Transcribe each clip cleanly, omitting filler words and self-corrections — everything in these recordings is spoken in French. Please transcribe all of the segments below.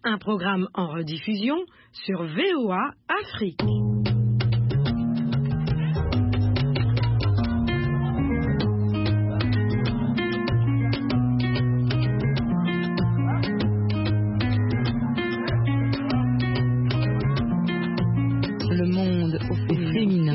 Un programme en rediffusion sur VOA Afrique. Le monde au féminin.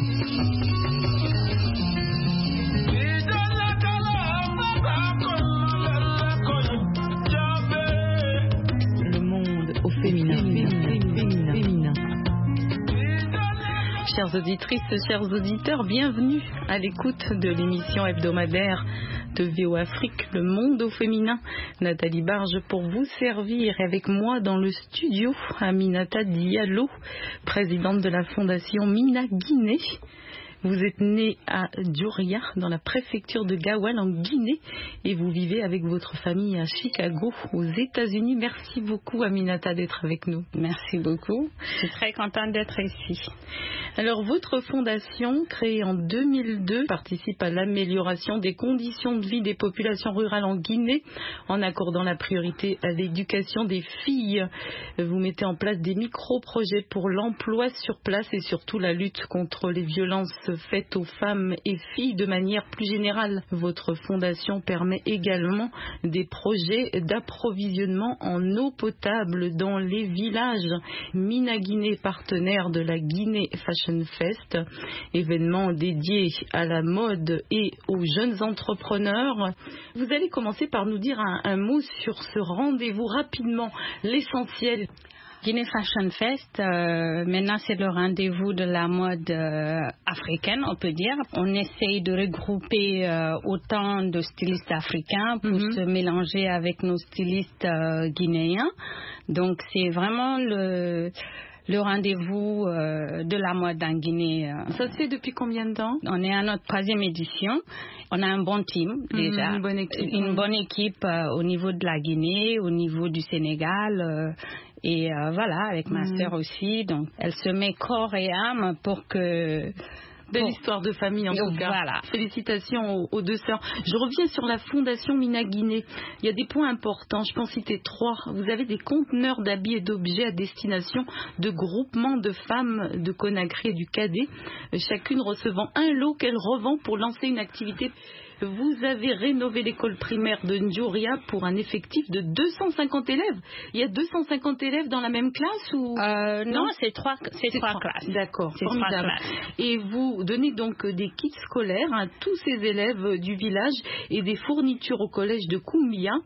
Chères auditrices, chers auditeurs, bienvenue à l'écoute de l'émission hebdomadaire de VOA Afrique, Le Monde au Féminin. Nathalie Barge pour vous servir, et avec moi dans le studio, Aminata Diallo, présidente de la fondation Mina Guinée. Vous êtes née à Dioria, dans la préfecture de Gawal, en Guinée, et vous vivez avec votre famille à Chicago, aux États-Unis. Merci beaucoup, Aminata, d'être avec nous. Merci beaucoup. Je suis très contente d'être ici. Alors, votre fondation, créée en 2002, participe à l'amélioration des conditions de vie des populations rurales en Guinée, en accordant la priorité à l'éducation des filles. Vous mettez en place des micro-projets pour l'emploi sur place et surtout la lutte contre les violences faites aux femmes et filles de manière plus générale. Votre fondation permet également des projets d'approvisionnement en eau potable dans les villages. Mina Guinée, partenaire de la Guinée Fashion Fest, événement dédié à la mode et aux jeunes entrepreneurs. Vous allez commencer par nous dire un mot sur ce rendez-vous rapidement, l'essentiel. Guinée Fashion Fest, maintenant c'est le rendez-vous de la mode africaine, on peut dire. On essaye de regrouper autant de stylistes africains pour se mélanger avec nos stylistes guinéens. Donc c'est vraiment le rendez-vous de la mode en Guinée. Ça se fait depuis combien de temps? On est à notre 3e édition. On a un bon team déjà. Une bonne équipe. Une bonne équipe au niveau de la Guinée, au niveau du Sénégal. Et voilà, avec ma sœur aussi. Donc, elle se met corps et âme pour que... Belle histoire de famille en tout cas. Voilà. Félicitations aux deux sœurs. Je reviens sur la fondation Mina Guinée. Il y a des points importants, je peux en citer 3. Vous avez des conteneurs d'habits et d'objets à destination de groupements de femmes de Conakry et du Cadet, chacune recevant un lot qu'elle revend pour lancer une activité. Vous avez rénové l'école primaire de Ndjouria pour un effectif de 250 élèves. Il y a 250 élèves dans la même classe ou Non, c'est trois classes. D'accord, formidable. Et vous donnez donc des kits scolaires à tous ces élèves du village et des fournitures au collège de Koumbia.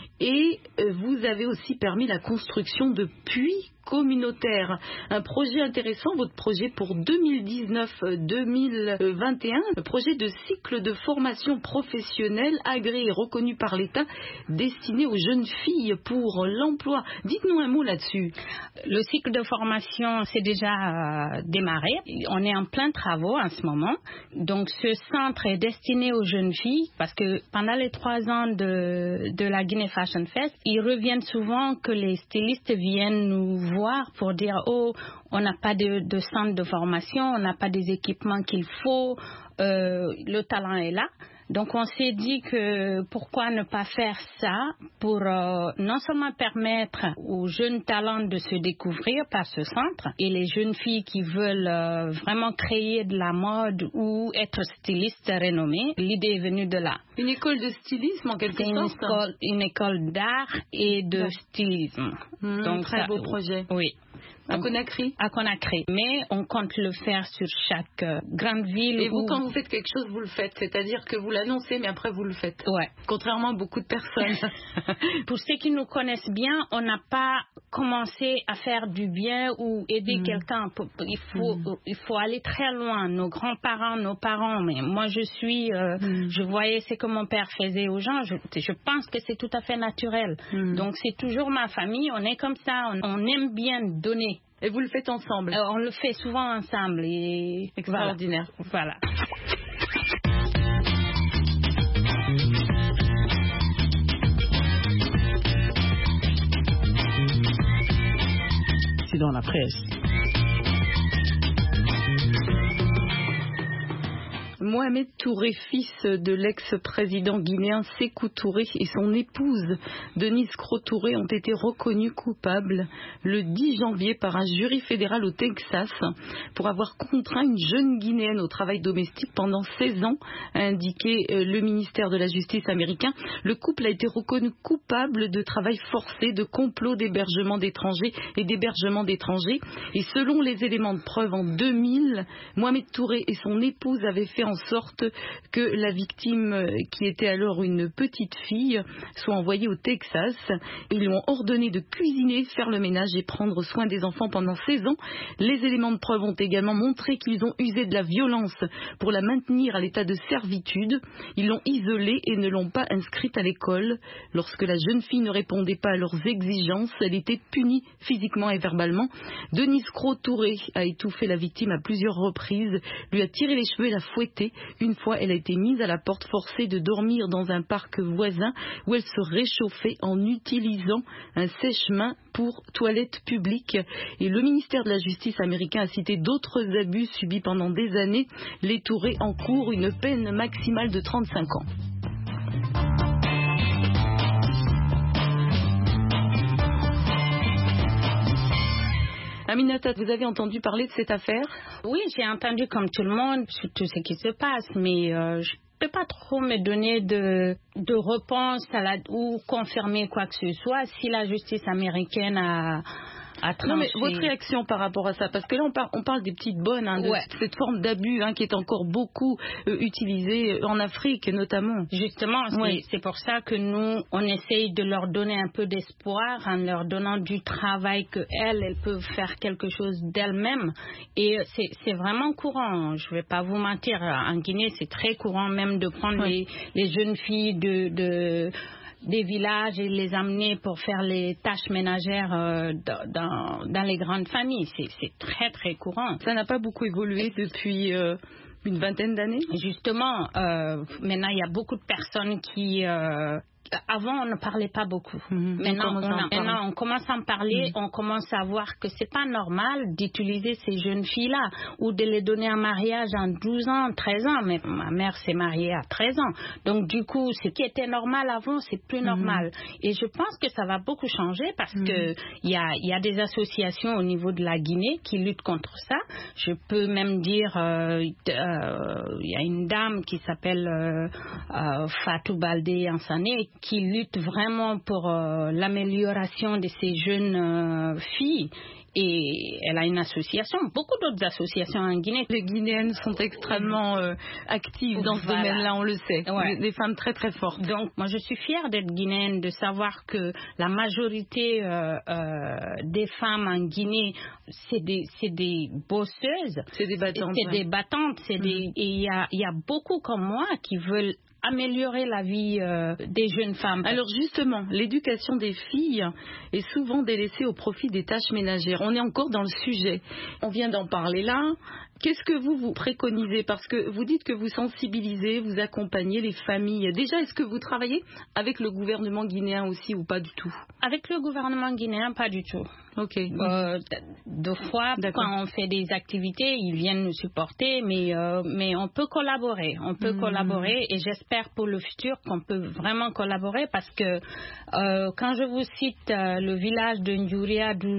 Et vous avez aussi permis la construction de puits communautaires. Un projet intéressant, votre projet pour 2019-2021, le projet de cycle de formation professionnelle agréé et reconnu par l'État, destiné aux jeunes filles pour l'emploi. Dites-nous un mot là-dessus. Le cycle de formation s'est déjà démarré. On est en plein travaux en ce moment. Donc ce centre est destiné aux jeunes filles parce que pendant les 3 ans de la Guinée Fashion Fest, ils reviennent souvent que les stylistes viennent nous voir pour dire on n'a pas de centre de formation, on n'a pas des équipements qu'il faut, le talent est là. Donc on s'est dit que pourquoi ne pas faire ça pour non seulement permettre aux jeunes talents de se découvrir par ce centre et les jeunes filles qui veulent vraiment créer de la mode ou être stylistes renommés. L'idée est venue de là. Une école de stylisme en quelque sorte. Une école d'art et de stylisme. Donc très beau projet. Oui. À Conakry? À Conakry. Mais on compte le faire sur chaque grande ville. Et vous, quand vous faites quelque chose, vous le faites. C'est-à-dire que vous l'annoncez, mais après vous le faites. Ouais. Contrairement à beaucoup de personnes. Pour ceux qui nous connaissent bien, on n'a pas commencé à faire du bien ou aider quelqu'un. Il faut aller très loin. Nos grands-parents, nos parents. Mais moi, je voyais ce que mon père faisait aux gens. Je pense que c'est tout à fait naturel. Donc, c'est toujours ma famille. On est comme ça. On aime bien donner. Et vous le faites ensemble? On le fait souvent ensemble. Et extraordinaire. Voilà. C'est dans la presse. Mohamed Touré, fils de l'ex-président guinéen Sékou Touré, et son épouse Denise Cros Touré ont été reconnus coupables le 10 janvier par un jury fédéral au Texas pour avoir contraint une jeune Guinéenne au travail domestique pendant 16 ans, a indiqué le ministère de la Justice américain. Le couple a été reconnu coupable de travail forcé, de complot d'hébergement d'étrangers et d'hébergement d'étrangers. Et selon les éléments de preuve, en 2000, Mohamed Touré et son épouse avaient fait en sorte que la victime, qui était alors une petite fille, soit envoyée au Texas. Ils lui ont ordonné de cuisiner, faire le ménage et prendre soin des enfants pendant 16 ans. Les éléments de preuve ont également montré qu'ils ont usé de la violence pour la maintenir à l'état de servitude. Ils l'ont isolée et ne l'ont pas inscrite à l'école. Lorsque la jeune fille ne répondait pas à leurs exigences, elle était punie physiquement et verbalement. Denise Cros Touré a étouffé la victime à plusieurs reprises, lui a tiré les cheveux et l'a fouettée. Une fois, elle a été mise à la porte, forcée de dormir dans un parc voisin où elle se réchauffait en utilisant un sèche-main pour toilettes publiques. Et le ministère de la Justice américain a cité d'autres abus subis pendant des années. Les Touré encourent une peine maximale de 35 ans. Aminata, vous avez entendu parler de cette affaire? Oui, j'ai entendu comme tout le monde sur tout ce qui se passe, mais je ne peux pas trop me donner de réponse ou confirmer quoi que ce soit si la justice américaine a tranché. Non, mais votre réaction par rapport à ça, parce que là on parle des petites bonnes, de cette forme d'abus qui est encore beaucoup utilisée en Afrique notamment. Justement, c'est pour ça que nous on essaye de leur donner un peu d'espoir en leur donnant du travail, qu'elles peuvent faire quelque chose d'elles-mêmes. Et c'est vraiment courant, je ne vais pas vous mentir, en Guinée c'est très courant même de prendre les jeunes filles des villages et les amener pour faire les tâches ménagères dans les grandes familles. C'est très très courant. Ça n'a pas beaucoup évolué depuis une vingtaine d'années? Justement, maintenant il y a beaucoup de personnes qui... avant, on ne parlait pas beaucoup. Maintenant, on commence à en parler. On commence à voir que c'est pas normal d'utiliser ces jeunes filles-là ou de les donner en mariage en 12 ans, 13 ans. Mais ma mère s'est mariée à 13 ans. Donc, du coup, ce qui était normal avant, c'est plus normal. Et je pense que ça va beaucoup changer parce que il y a des associations au niveau de la Guinée qui luttent contre ça. Je peux même dire, il y a une dame qui s'appelle Fatou Baldé Ansané qui lutte vraiment pour l'amélioration de ces jeunes filles. Et elle a une association, beaucoup d'autres associations en Guinée. Les Guinéennes sont extrêmement actives dans ce domaine-là, on le sait. Des femmes très très fortes. Donc moi je suis fière d'être guinéenne, de savoir que la majorité des femmes en Guinée, c'est des bosseuses. C'est des battantes. C'est des battantes. Et il y a beaucoup comme moi qui veulent améliorer la vie des jeunes femmes. Alors justement, l'éducation des filles est souvent délaissée au profit des tâches ménagères. On est encore dans le sujet. On vient d'en parler là. Qu'est-ce que vous préconisez? Parce que vous dites que vous sensibilisez, vous accompagnez les familles. Déjà, est-ce que vous travaillez avec le gouvernement guinéen aussi ou pas du tout? Avec le gouvernement guinéen, pas du tout. Ok. Deux fois, quand on fait des activités, ils viennent nous supporter, mais on peut collaborer. On peut collaborer et j'espère pour le futur qu'on peut vraiment collaborer parce que quand je vous cite le village de Ndjouria d'où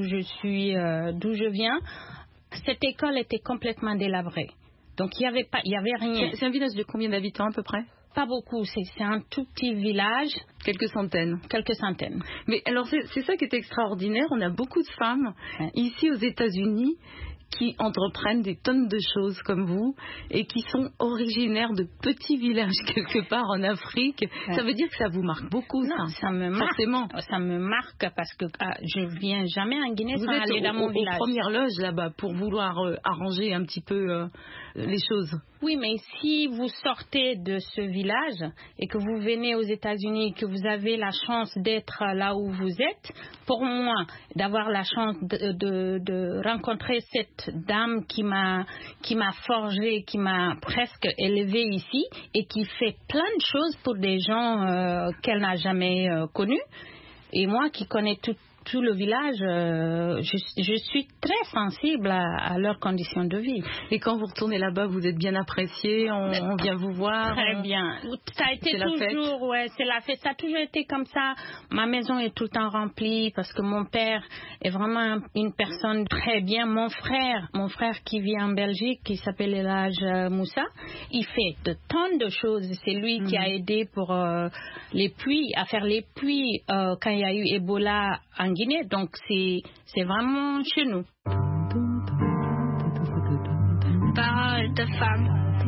je viens, cette école était complètement délabrée. Donc il y avait rien. C'est un village de combien d'habitants à peu près? Pas beaucoup, c'est un tout petit village. Quelques centaines. Mais alors c'est ça qui est extraordinaire. On a beaucoup de femmes ici aux États-Unis qui entreprennent des tonnes de choses comme vous et qui sont originaires de petits villages quelque part en Afrique. Ça veut dire que ça vous marque beaucoup, non, ça me marque. Forcément. Ça me marque parce que je viens jamais en Guinée sans aller dans mon village. Vous êtes aux premières loges là-bas pour vouloir arranger un petit peu les choses. Oui, mais si vous sortez de ce village et que vous venez aux États-Unis, que vous avez la chance d'être là où vous êtes, pour moi, d'avoir la chance de rencontrer cette dame qui m'a forgé, qui m'a presque élevée ici et qui fait plein de choses pour des gens qu'elle n'a jamais connus. Et moi qui connais tout le village, je suis très sensible à leurs conditions de vie. Et quand vous retournez là-bas, vous êtes bien apprécié, on vient vous voir. Très bien. Ça a été toujours, c'est la fête. Ça a toujours été comme ça. Ma maison est tout le temps remplie parce que mon père est vraiment une personne très bien. Mon frère qui vit en Belgique, qui s'appelle El Hadj Moussa, il fait de tonnes de choses. C'est lui qui a aidé pour les puits, à faire les puits quand il y a eu Ebola en Guinée. Donc c'est vraiment chez nous. Parole de femme.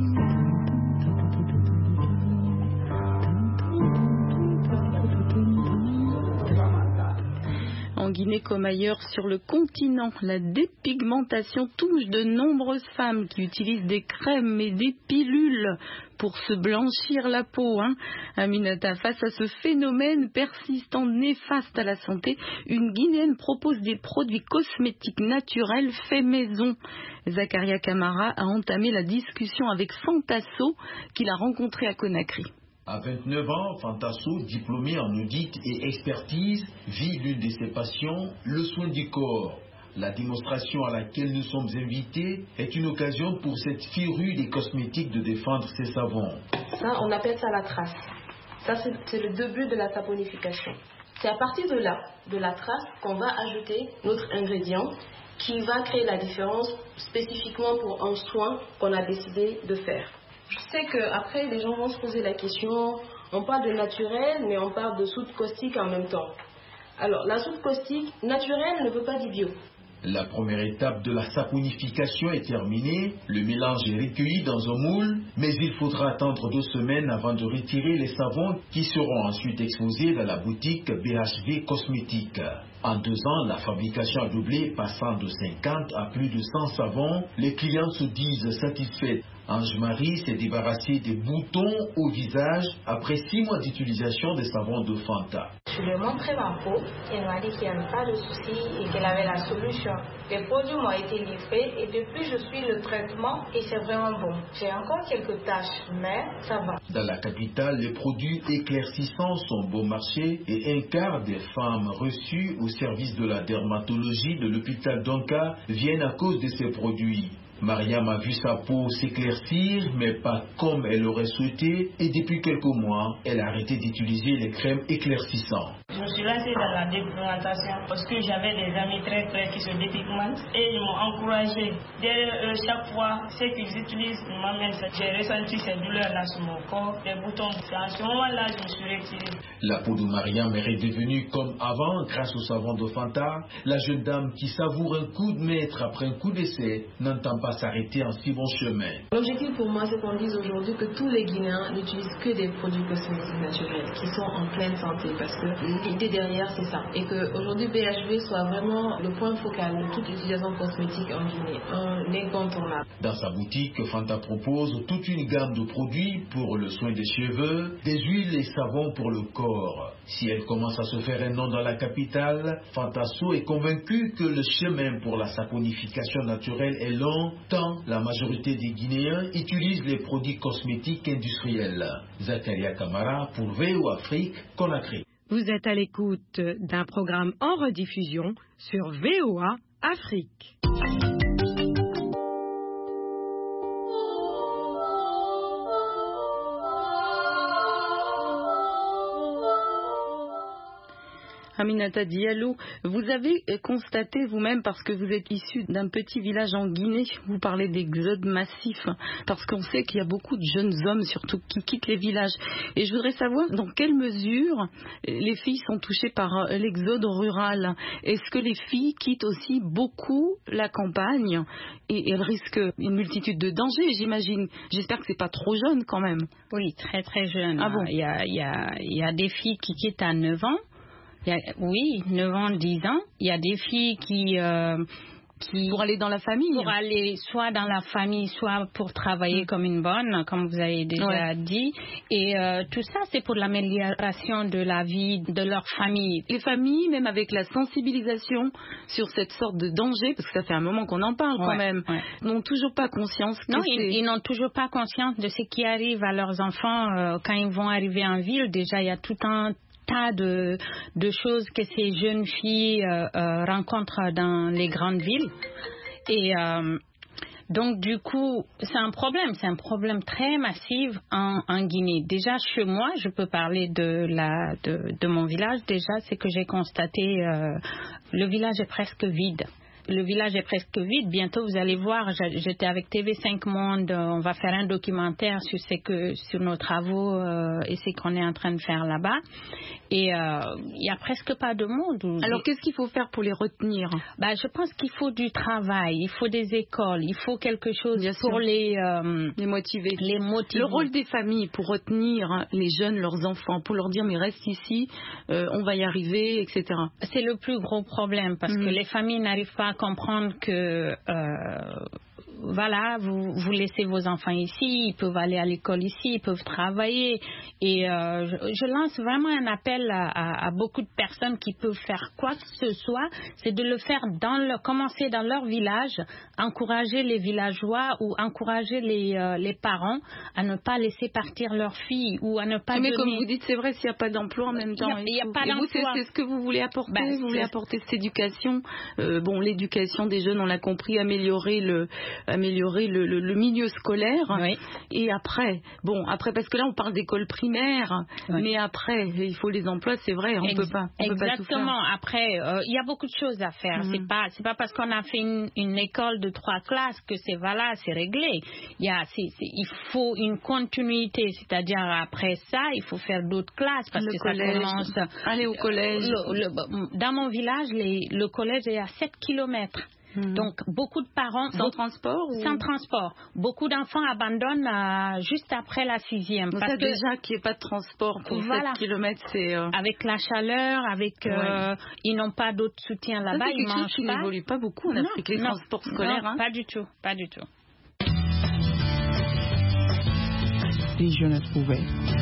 En Guinée comme ailleurs sur le continent, la dépigmentation touche de nombreuses femmes qui utilisent des crèmes et des pilules pour se blanchir la peau. Aminata, face à ce phénomène persistant néfaste à la santé, une Guinéenne propose des produits cosmétiques naturels faits maison. Zakaria Camara a entamé la discussion avec Fantasso qu'il a rencontré à Conakry. À 29 ans, Fantasso, diplômé en audit et expertise, vit l'une de ses passions, le soin du corps. La démonstration à laquelle nous sommes invités est une occasion pour cette férue des cosmétiques de défendre ses savons. Ça, on appelle ça la trace. Ça, c'est le début de la saponification. C'est à partir de là, de la trace, qu'on va ajouter notre ingrédient qui va créer la différence spécifiquement pour un soin qu'on a décidé de faire. Je sais qu'après, les gens vont se poser la question, on parle de naturel, mais on parle de soude caustique en même temps. Alors, la soude caustique naturelle ne veut pas dire bio. La première étape de la saponification est terminée, le mélange est recueilli dans un moule, mais il faudra attendre 2 semaines avant de retirer les savons qui seront ensuite exposés dans la boutique BHV Cosmétiques. En 2 ans, la fabrication a doublé, passant de 50 à plus de 100 savons. Les clients se disent satisfaits. Ange-Marie s'est débarrassée des boutons au visage après 6 mois d'utilisation des savons de Fanta. Je lui ai montré ma peau, elle m'a dit qu'il n'y avait pas de souci et qu'elle avait la solution. Les produits m'ont été livrés et depuis je suis le traitement et c'est vraiment bon. J'ai encore quelques taches, mais ça va. Dans la capitale, les produits éclaircissants sont bon marché et un quart des femmes reçues au service de la dermatologie de l'hôpital d'Onka viennent à cause de ces produits. Mariam a vu sa peau s'éclaircir, mais pas comme elle aurait souhaité, et depuis quelques mois, elle a arrêté d'utiliser les crèmes éclaircissantes. Je me suis lancée dans la dépigmentation parce que j'avais des amis très près qui se dépigmentent et ils m'ont encouragée. Derrière eux, chaque fois, ce qu'ils utilisent m'amène ça. J'ai ressenti ces douleurs-là sur mon corps, des boutons. À ce moment-là, je me suis retirée. La peau de Mariam est redevenue comme avant grâce au savon de Fanta. La jeune dame qui savoure un coup de maître après un coup d'essai n'entend pas s'arrêter en si bon chemin. L'objectif pour moi, c'est qu'on dise aujourd'hui que tous les Guinéens n'utilisent que des produits cosmétiques naturels qui sont en pleine santé parce que l'idée derrière, c'est ça. Et qu'aujourd'hui, BHV soit vraiment le point focal de toute utilisation cosmétique en Guinée, un incontournable. Dans sa boutique, Fanta propose toute une gamme de produits pour le soin des cheveux, des huiles et savons pour le corps. Si elle commence à se faire un nom dans la capitale, Fantasso est convaincue que le chemin pour la saponification naturelle est long, tant la majorité des Guinéens utilisent les produits cosmétiques industriels. Zakaria Camara pour VO Afrique, Conakry. Vous êtes à l'écoute d'un programme en rediffusion sur VOA Afrique. Aminata Diallo, vous avez constaté vous-même, parce que vous êtes issu d'un petit village en Guinée, vous parlez d'exode massif, parce qu'on sait qu'il y a beaucoup de jeunes hommes surtout qui quittent les villages. Et je voudrais savoir dans quelle mesure les filles sont touchées par l'exode rural. Est-ce que les filles quittent aussi beaucoup la campagne et elles risquent une multitude de dangers, j'imagine. J'espère que c'est pas trop jeune quand même. Oui, très très jeune. Ah bon? Il y a des filles qui quittent à 9 ans. Oui, 9 ans, 10 ans. Il y a des filles qui pour aller dans la famille. Pour aller soit dans la famille, soit pour travailler comme une bonne, comme vous avez déjà dit. Et tout ça, c'est pour l'amélioration de la vie de leur famille. Les familles, même avec la sensibilisation sur cette sorte de danger, parce que ça fait un moment qu'on en parle quand même, n'ont toujours pas conscience. Non, ils n'ont toujours pas conscience de ce qui arrive à leurs enfants quand ils vont arriver en ville. Déjà, il y a tout un tas de choses que ces jeunes filles rencontrent dans les grandes villes. Et donc, du coup, c'est un problème très massif en Guinée. Déjà, chez moi, je peux parler de mon village. Déjà, c'est que j'ai constaté, le village est presque vide. Bientôt, vous allez voir, j'étais avec TV5 Monde, on va faire un documentaire sur nos travaux et ce qu'on est en train de faire là-bas. Et il n'y a presque pas de monde. Alors, qu'est-ce qu'il faut faire pour les retenir? Je pense qu'il faut du travail, il faut des écoles, il faut quelque chose pour les motiver. Le rôle des familles pour retenir les jeunes, leurs enfants, pour leur dire mais reste ici, on va y arriver, etc. C'est le plus gros problème parce que les familles n'arrivent pas à comprendre que voilà, vous laissez vos enfants ici, ils peuvent aller à l'école ici, ils peuvent travailler. Et je lance vraiment un appel à beaucoup de personnes qui peuvent faire quoi que ce soit, c'est de le faire commencer dans leur village, encourager les villageois ou encourager les parents à ne pas laisser partir leurs filles ou à ne pas Mais comme vous dites, c'est vrai, s'il n'y a pas d'emploi en même temps. Il n'y a pas d'emploi. C'est ce que vous voulez apporter. Vous voulez apporter cette éducation. L'éducation des jeunes, on l'a compris, améliorer le milieu scolaire. Oui. Et après, parce que là on parle d'école primaire, mais après il faut les emplois, c'est vrai, on peut pas tout faire. Exactement. Après, il y a beaucoup de choses à faire. C'est pas parce qu'on a fait une école de 3 classes que c'est réglé. Il faut une continuité, c'est-à-dire après ça, il faut faire d'autres classes parce que collège, ça commence. Aller au collège. Dans mon village, le collège est à 7 kilomètres. Donc, beaucoup de parents... Sans transport Sans transport. Beaucoup d'enfants abandonnent juste après la 6e. Donc ça, déjà, qu'il n'y ait pas de transport pour 7 km, c'est... Avec la chaleur, ils n'ont pas d'autre soutien là-bas, ils mangent pas. Ça, n'évolue pas beaucoup en Afrique, les transports scolaires. Non, pas du tout, pas du tout. Les jeunes pouvaient.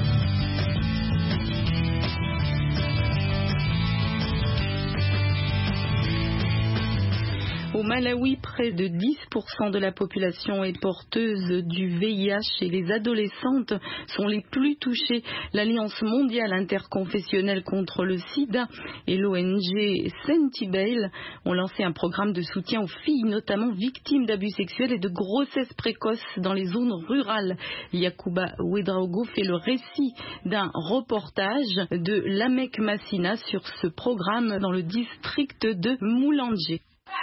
Au Malawi, près de 10% de la population est porteuse du VIH et les adolescentes sont les plus touchées. L'Alliance mondiale interconfessionnelle contre le sida et l'ONG Sentibale ont lancé un programme de soutien aux filles, notamment victimes d'abus sexuels et de grossesses précoces dans les zones rurales. Yakuba Ouedraogo fait le récit d'un reportage de Lamek Massina sur ce programme dans le district de Moulanje.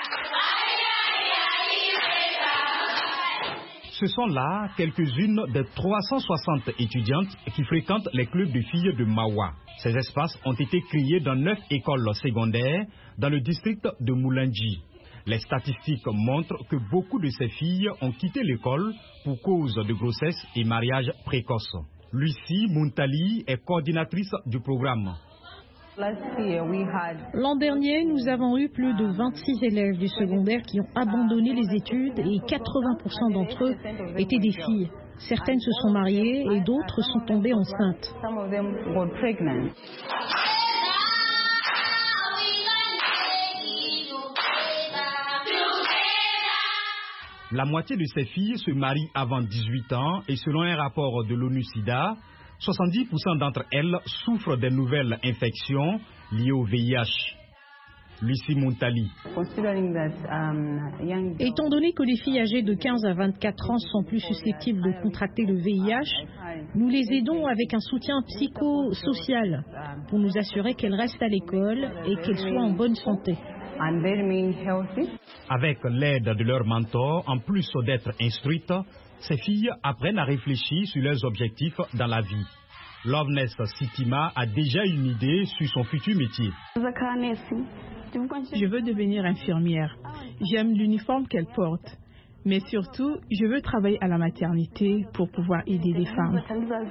Ce sont là quelques-unes des 360 étudiantes qui fréquentent les clubs de filles de Mawa. Ces espaces ont été créés dans 9 écoles secondaires dans le district de Moulandji. Les statistiques montrent que beaucoup de ces filles ont quitté l'école pour cause de grossesse et mariage précoce. Lucie Muntali est coordinatrice du programme. L'an dernier, nous avons eu plus de 26 élèves du secondaire qui ont abandonné les études et 80% d'entre eux étaient des filles. Certaines se sont mariées et d'autres sont tombées enceintes. La moitié de ces filles se marient avant 18 ans et selon un rapport de l'ONU-SIDA, 70% d'entre elles souffrent des nouvelles infections liées au VIH. Lucie Muntali. Étant donné que les filles âgées de 15 à 24 ans sont plus susceptibles de contracter le VIH, nous les aidons avec un soutien psychosocial pour nous assurer qu'elles restent à l'école et qu'elles soient en bonne santé. Avec l'aide de leurs mentors, en plus d'être instruites, ces filles apprennent à réfléchir sur leurs objectifs dans la vie. Loveness Sitima a déjà une idée sur son futur métier. Je veux devenir infirmière. J'aime l'uniforme qu'elle porte. Mais surtout, je veux travailler à la maternité pour pouvoir aider les femmes.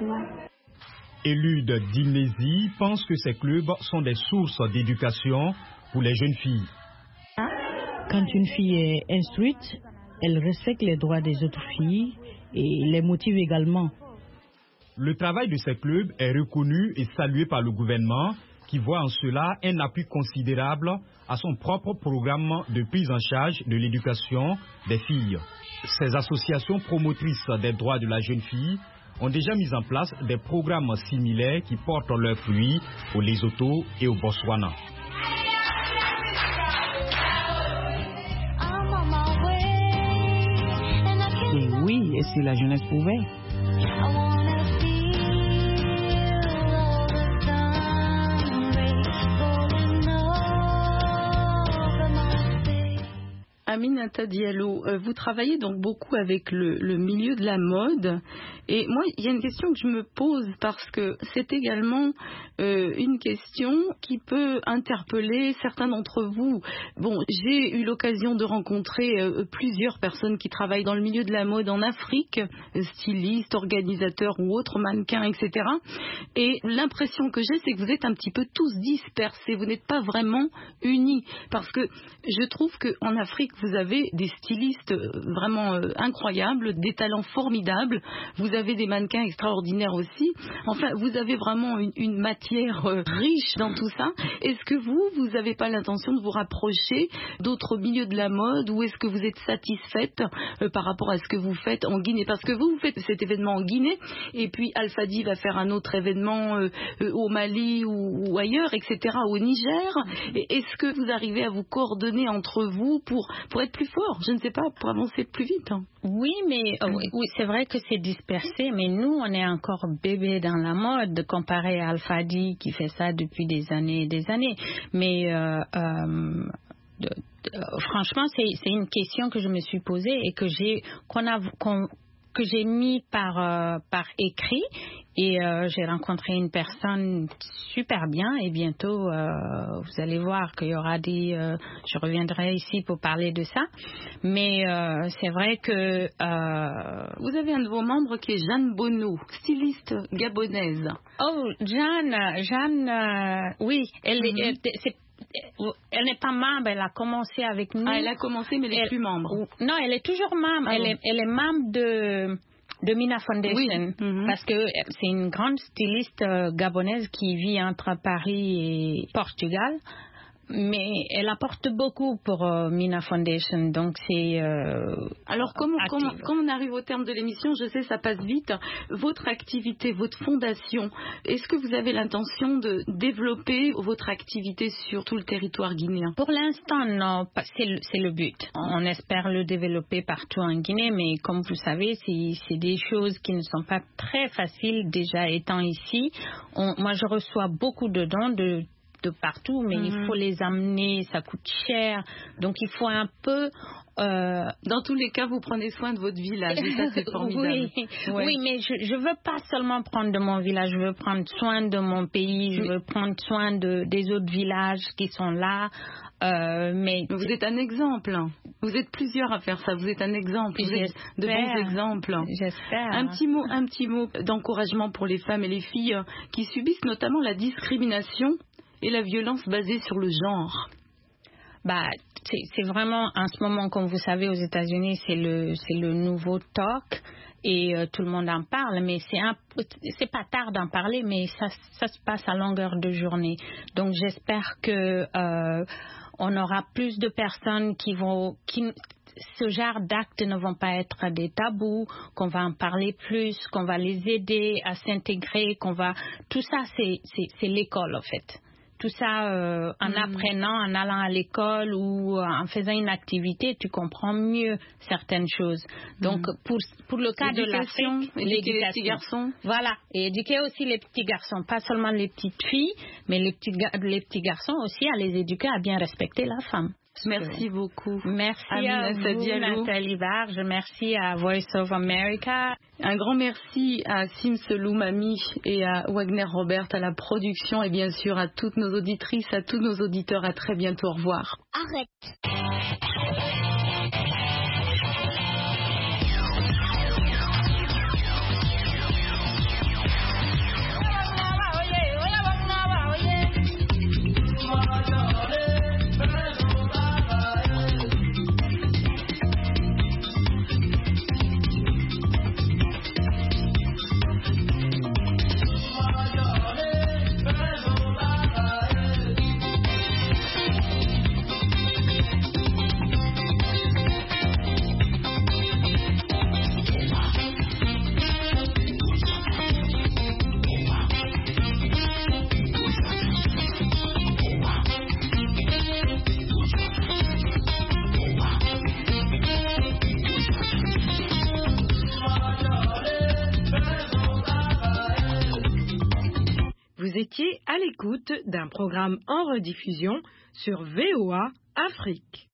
Élude Dinési pense que ces clubs sont des sources d'éducation pour les jeunes filles. Quand une fille est instruite, elle respecte les droits des autres filles et les motive également. Le travail de ces clubs est reconnu et salué par le gouvernement qui voit en cela un appui considérable à son propre programme de prise en charge de l'éducation des filles. Ces associations promotrices des droits de la jeune fille ont déjà mis en place des programmes similaires qui portent leurs fruits au Lesotho et au Botswana. Et oui, et si la jeunesse pouvait. Aminata Diallo, vous travaillez donc beaucoup avec le milieu de la mode et moi il y a une question que je me pose parce que c'est également une question qui peut interpeller certains d'entre vous. Bon, j'ai eu l'occasion de rencontrer plusieurs personnes qui travaillent dans le milieu de la mode en Afrique, stylistes, organisateurs ou autres mannequins, etc. Et l'impression que j'ai, c'est que vous êtes un petit peu tous dispersés, vous n'êtes pas vraiment unis parce que je trouve qu'en Afrique, vous avez des stylistes vraiment incroyables, des talents formidables. Vous avez des mannequins extraordinaires aussi. Enfin, vous avez vraiment une matière riche dans tout ça. Est-ce que vous n'avez pas l'intention de vous rapprocher d'autres milieux de la mode ou est-ce que vous êtes satisfaite par rapport à ce que vous faites en Guinée? Parce que vous faites cet événement en Guinée et puis Alfadi va faire un autre événement au Mali ou ailleurs, etc., au Niger. Est-ce que vous arrivez à vous coordonner entre vous pour être plus fort, je ne sais pas, pour avancer plus vite. Oui, mais oui, c'est vrai que c'est dispersé, mais nous, on est encore bébé dans la mode comparé à Alfadi qui fait ça depuis des années et des années. Mais franchement, c'est une question que je me suis posée et que j'ai mis par écrit et j'ai rencontré une personne super bien et bientôt vous allez voir qu'il y aura je reviendrai ici pour parler de ça, mais c'est vrai que vous avez un de vos membres qui est Jeanne Bono, styliste gabonaise. Oh, Jeanne, oui, elle n'est pas membre, elle a commencé avec nous. Ah, elle a commencé, mais elle n'est plus membre. Non, elle est toujours membre. Ah, elle est membre de Mina Foundation, oui. Parce que c'est une grande styliste gabonaise qui vit entre Paris et Portugal. Mais elle apporte beaucoup pour Mina Foundation, donc c'est... Alors, comme on arrive au terme de l'émission, je sais, ça passe vite. Votre activité, votre fondation, est-ce que vous avez l'intention de développer votre activité sur tout le territoire guinéen? Pour l'instant, non. C'est le but. On espère le développer partout en Guinée, mais comme vous savez, c'est des choses qui ne sont pas très faciles déjà étant ici. Moi, je reçois beaucoup de dons de partout, mais il faut les amener, ça coûte cher, donc il faut un peu... Dans tous les cas, vous prenez soin de votre village, et ça c'est formidable. Oui, mais je veux pas seulement prendre de mon village, je veux prendre soin de mon pays, je veux prendre soin des autres villages qui sont là. Mais vous êtes un exemple. Vous êtes plusieurs à faire ça. Vous êtes un exemple. Vous êtes de bons exemples. J'espère. Un petit mot d'encouragement pour les femmes et les filles qui subissent notamment la discrimination et la violence basée sur le genre. C'est vraiment, en ce moment, comme vous savez, aux États-Unis, c'est le nouveau talk et tout le monde en parle, mais c'est pas tard d'en parler, mais ça se passe à longueur de journée. Donc j'espère que on aura plus de personnes qui ce genre d'actes ne vont pas être des tabous, qu'on va en parler plus, qu'on va les aider à s'intégrer, tout ça c'est l'école en fait. Tout ça, en apprenant, en allant à l'école ou en faisant une activité, tu comprends mieux certaines choses. Donc, pour le cas de l'Afrique, éduquer les petits garçons. Voilà, et éduquer aussi les petits garçons, pas seulement les petites filles, mais les petits garçons aussi, à les éduquer à bien respecter la femme. Merci beaucoup. Merci à vous, Nathalie Barge. Merci à Voice of America. Un grand merci à Sims Loumami et à Wagner Robert à la production et bien sûr à toutes nos auditrices, à tous nos auditeurs. À très bientôt. Au revoir. Arrête. étiez à l'écoute d'un programme en rediffusion sur VOA Afrique.